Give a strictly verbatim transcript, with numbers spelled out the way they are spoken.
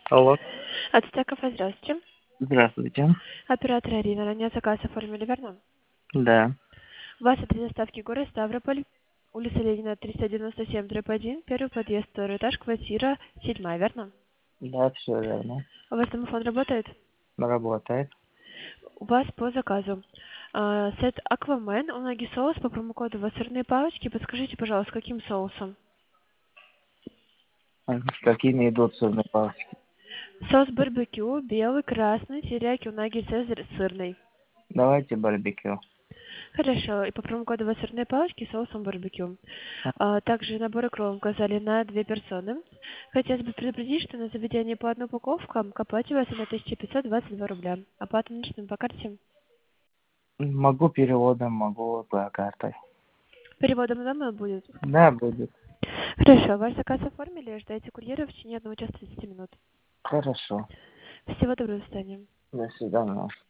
Алло. Ацтека, здравствуйте. Здравствуйте. Оператор Арина, ранее заказ оформили, верно? Да. У вас это доставки город Ставрополь, улица Ленина, триста девяносто семь, дробь один, первый подъезд, второй этаж, квартира седьмая, верно? Да, все верно. У вас домофон работает? Работает. У вас по заказу а, сет Аквамен, унаги соус по промокоду у вас сырные палочки. Подскажите, пожалуйста, каким соусом? А с какими идут сырные палочки? Соус барбекю, белый, красный, терияки, унаги, цезарь, сырный. Давайте барбекю. Хорошо, и по промокоду у вас сырные палочки с соусом барбекю. А, А, также набор икру указали на две персоны. Хотелось бы предупредить, что на заведение по одной упаковке к оплате у вас на тысяча пятьсот двадцать два рубля. Оплата наличными по карте. Могу переводом, могу по картой. Переводом дома будет. Да, будет. Хорошо, ваш заказ оформили, ждайте курьера в течение одного часа тридцати минут. Хорошо. Всего доброго, до свидания. До свидания.